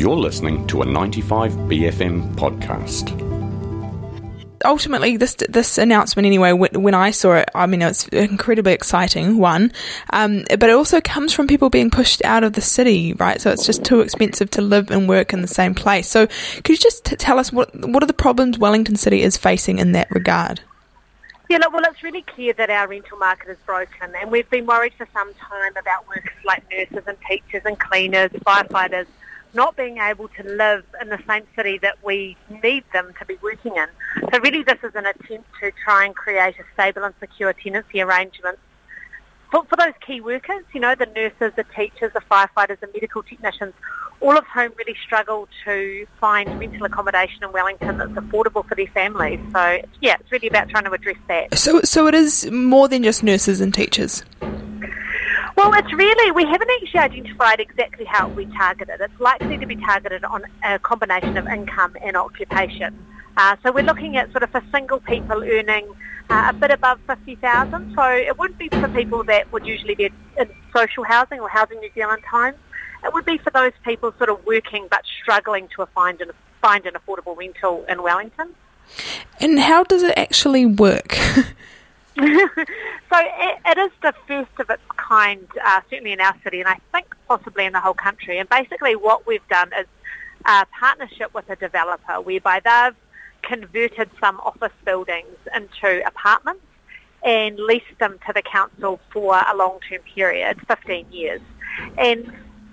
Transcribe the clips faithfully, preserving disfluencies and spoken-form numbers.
You're listening to a ninety-five B F M podcast. Ultimately, this this announcement anyway, when, when I saw it, I mean, it's incredibly exciting, one, um, but it also comes from people being pushed out of the city, right? So it's just too expensive to live and work in the same place. So could you just t- tell us what what are the problems Wellington City is facing in that regard? Yeah, look, well, it's really clear that our rental market is broken, and we've been worried for some time about workers like nurses and teachers and cleaners, firefighters, not being able to live in the same city that we need them to be working in. So really this is an attempt to try and create a stable and secure tenancy arrangement for, for those key workers, you know, the nurses, the teachers, the firefighters, the medical technicians, all of whom really struggle to find rental accommodation in Wellington that's affordable for their families. So, yeah, it's really about trying to address that. So, so it is more than just nurses and teachers? Well, it's really, we haven't actually identified exactly how we target it. It's likely to be targeted on a combination of income and occupation. Uh, so we're looking at sort of for single people earning uh, a bit above fifty thousand. So it wouldn't be for people that would usually be in social housing or Housing New Zealand times. It would be for those people sort of working but struggling to find an, find an affordable rental in Wellington. And how does it actually work? So it, it is the first of its kind, uh, certainly in our city, and I think possibly in the whole country. And basically what we've done is a partnership with a developer whereby they've converted some office buildings into apartments and leased them to the council for a long-term period, fifteen years. And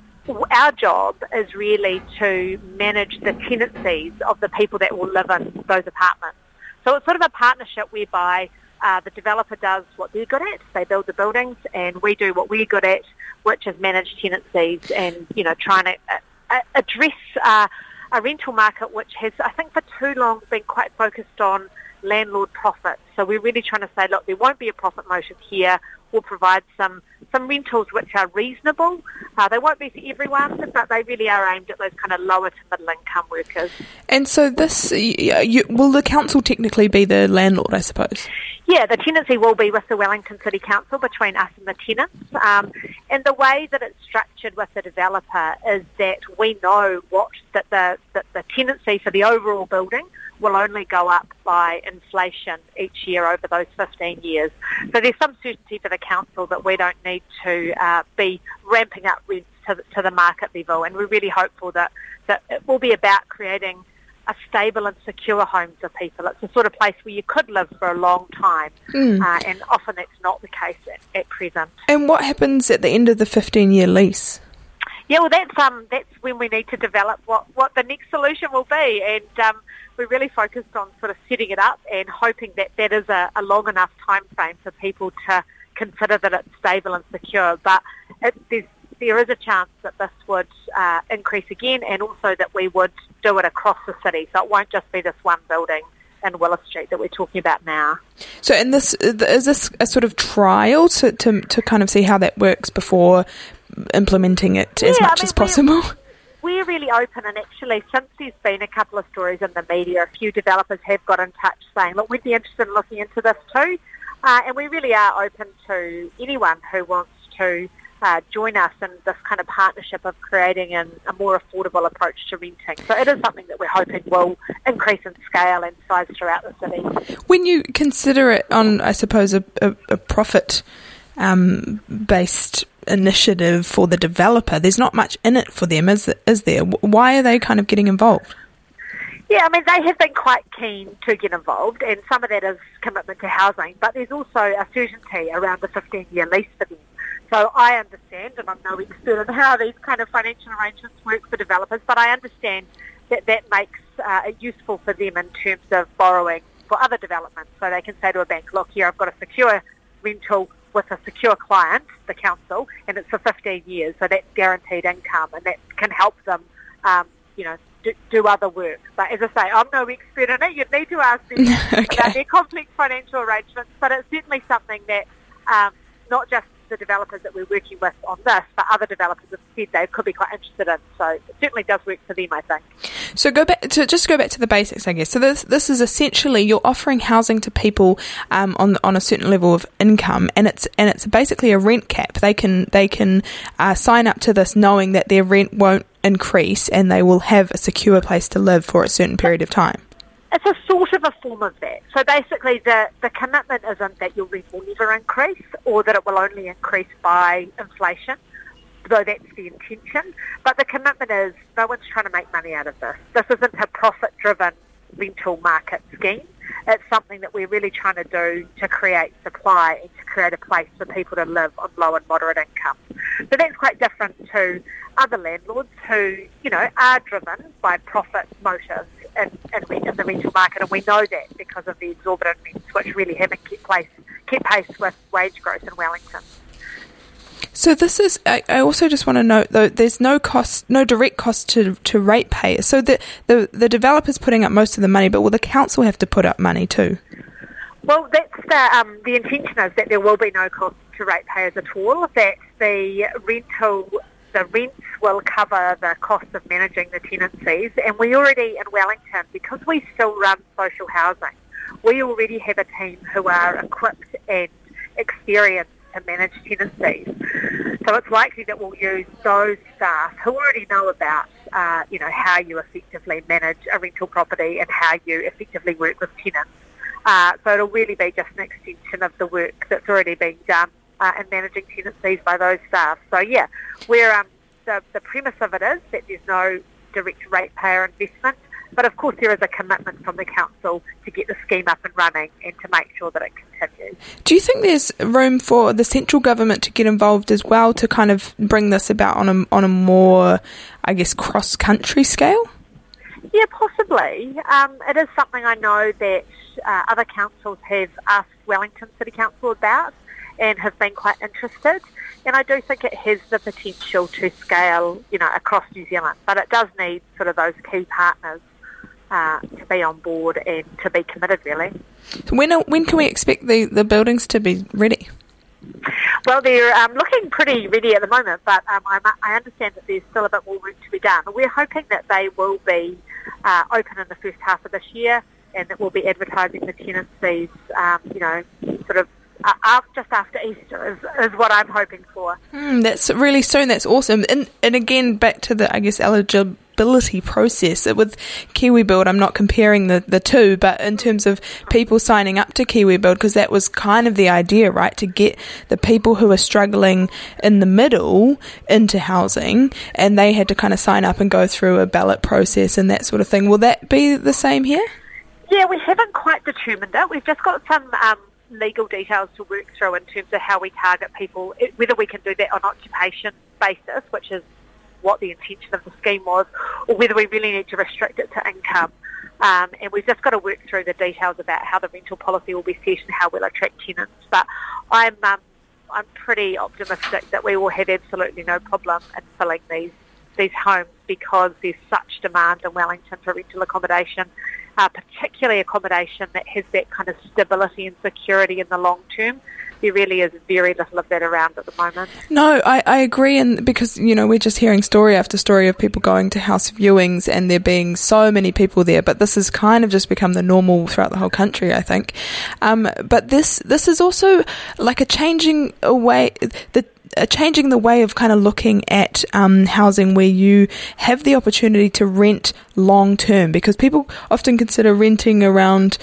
our job is really to manage the tenancies of the people that will live in those apartments. So it's sort of a partnership whereby Uh, the developer does what they're good at, they build the buildings, and we do what we're good at, which is manage tenancies and, you know, trying to uh, address uh, a rental market which has, I think, for too long been quite focused on landlord profits. So we're really trying to say, look, there won't be a profit motive here. We'll provide some, some rentals which are reasonable. Uh, they won't be for everyone, but they really are aimed at those kind of lower to middle income workers. And so this, you, will the council technically be the landlord, I suppose? Yeah, the tenancy will be with the Wellington City Council between us and the tenants. Um, and the way that it's structured with the developer is that we know what that the, that the tenancy for the overall building will only go up by inflation each year over those fifteen years. So there's some certainty for the council that we don't need to uh, be ramping up rents to, to the market level, and we're really hopeful that, that it will be about creating a stable and secure home for people. It's the sort of place where you could live for a long time, mm. uh, and often that's not the case at, at present. And what happens at the end of the fifteen-year lease? Yeah, well, that's um, that's when we need to develop what, what the next solution will be, and um, we're really focused on sort of setting it up and hoping that that is a, a long enough time frame for people to consider that it's stable and secure. But it, there's, there is a chance that this would uh, increase again, and also that we would do it across the city. So it won't just be this one building in Willis Street that we're talking about now. So in this, is this a sort of trial to, to, to kind of see how that works before implementing it yeah, as much I mean, as possible? We're, we're really open, and actually since there's been a couple of stories in the media, a few developers have got in touch saying, look, we'd be interested in looking into this too. Uh, and we really are open to anyone who wants to uh, join us in this kind of partnership of creating an, a more affordable approach to renting. So it is something that we're hoping will increase in scale and size throughout the city. When you consider it on, I suppose, a, a, a profit um, based initiative for the developer, there's not much in it for them, is, is there? Why are they kind of getting involved? Yeah, I mean, they have been quite keen to get involved, and some of that is commitment to housing, but there's also a certainty around the fifteen-year lease for them. So I understand, and I'm no expert in how these kind of financial arrangements work for developers, but I understand that that makes uh, it useful for them in terms of borrowing for other developments. So they can say to a bank, look, here, I've got a secure rental with a secure client, the council, and it's for fifteen years, so that's guaranteed income, and that can help them, um, you know, do, do other work. But as I say, I'm no expert in it. You'd need to ask them okay. about their complex financial arrangements, but it's certainly something that um, not just the developers that we're working with on this, but other developers have said they could be quite interested in. So it certainly does work for them, I think. So go back to just go back to the basics, I guess. So this this is essentially you're offering housing to people um, on on a certain level of income, and it's and it's basically a rent cap. They can they can uh, sign up to this knowing that their rent won't increase, and they will have a secure place to live for a certain period of time. It's a sort of a form of that. So basically the, the commitment isn't that your rent will never increase or that it will only increase by inflation, though that's the intention. But the commitment is no one's trying to make money out of this. This isn't a profit-driven rental market scheme. It's something that we're really trying to do to create supply and to create a place for people to live on low and moderate income. So that's quite different to other landlords who, you know, are driven by profit motives in, in, in the rental market, and we know that because of the exorbitant rents, which really haven't kept pace, kept pace with wage growth in Wellington. So this is, I, I also just want to note though, there's no cost, no direct cost to, to ratepayers. So the, the, the developer's putting up most of the money, but will the council have to put up money too? Well, that's the, um, the intention is that there will be no cost to ratepayers at all, that the rental, the rents will cover the cost of managing the tenancies, and we already in Wellington, because we still run social housing, we already have a team who are equipped and experienced to manage tenancies. So it's likely that we'll use those staff who already know about, uh, you know, how you effectively manage a rental property and how you effectively work with tenants. Uh, so it'll really be just an extension of the work that's already being done uh, in managing tenancies by those staff. So yeah, we're um, the, the premise of it is that there's no direct ratepayer investment, but of course there is a commitment from the council to get the scheme up and running and to make sure that it continues. Do you think there's room for the central government to get involved as well to kind of bring this about on a, on a more, I guess, cross-country scale? Yeah, possibly. Um, it is something I know that uh, other councils have asked Wellington City Council about and have been quite interested. And I do think it has the potential to scale, you know, across New Zealand. But it does need sort of those key partners uh, to be on board and to be committed, really. So when when can we expect the, the buildings to be ready? Well, they're um, looking pretty ready at the moment, but um, I, I understand that there's still a bit more work to be done. We're hoping that they will be uh, open in the first half of this year, and that we'll be advertising the tenancies, um, you know, sort of uh, after, just after Easter is, is what I'm hoping for. Mm, that's really soon. That's awesome. And and again, back to the, I guess, eligibility process. With KiwiBuild, I'm not comparing the, the two, but in terms of people signing up to KiwiBuild, because that was kind of the idea, right, to get the people who are struggling in the middle into housing, and they had to kind of sign up and go through a ballot process and that sort of thing. Will that be the same here? Yeah, we haven't quite determined it. We've just got some um, legal details to work through in terms of how we target people, whether we can do that on occupation basis, which is what the intention of the scheme was, or whether we really need to restrict it to income. Um, and we've just got to work through the details about how the rental policy will be set and how we'll attract tenants. But I'm um, I'm pretty optimistic that we will have absolutely no problem in filling these these homes, because there's such demand in Wellington for rental accommodation, uh, particularly accommodation that has that kind of stability and security in the long term. There really is very little of that around at the moment. No, I, I agree, and because, you know, we're just hearing story after story of people going to house viewings and there being so many people there, but this has kind of just become the normal throughout the whole country, I think. Um, but this this is also like a changing way, the Uh, changing the way of kind of looking at um, housing, where you have the opportunity to rent long term, because people often consider renting around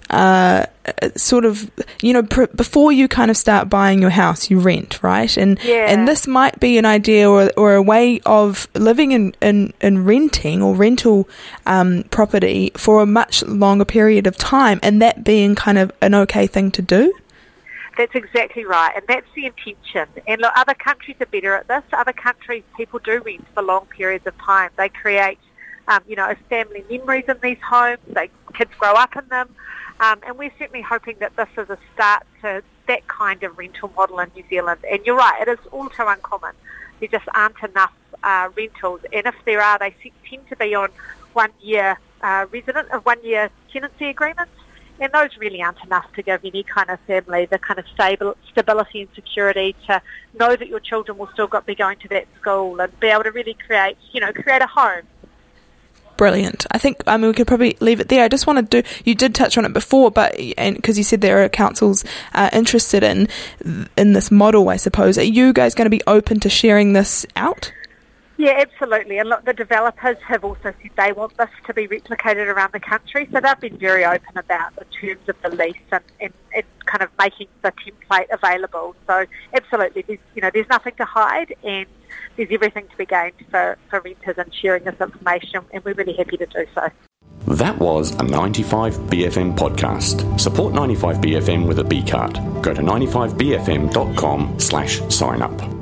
uh, sort of, you know, pr- before you kind of start buying your house, you rent, right? And yeah. and this might be an idea or or a way of living in, in, in renting or rental um, property for a much longer period of time, and that being kind of an okay thing to do. That's exactly right, and that's the intention. And look, other countries are better at this. Other countries, people do rent for long periods of time. They create, um, you know, family memories in these homes. They kids grow up in them, um, and we're certainly hoping that this is a start to that kind of rental model in New Zealand. And you're right, it is all too uncommon. There just aren't enough uh, rentals, and if there are, they tend to be on one-year uh, resident of one-year tenancy agreements. And those really aren't enough to give any kind of family the kind of stable, stability and security to know that your children will still got, be going to that school and be able to really create, you know, create a home. Brilliant. I think, I mean, we could probably leave it there. I just want to do, you did touch on it before, but, and because you said there are councils uh, interested in, in this model, I suppose. Are you guys going to be open to sharing this out? Yeah, absolutely. And look, the developers have also said they want this to be replicated around the country, so they've been very open about the terms of the lease and, and, and kind of making the template available. So absolutely, there's, you know, there's nothing to hide, and there's everything to be gained for, for renters in sharing this information, and we're really happy to do so. That was a ninety-five B F M podcast. Support ninety-five B F M with a B card. Go to ninety-five B F M dot com slash sign up.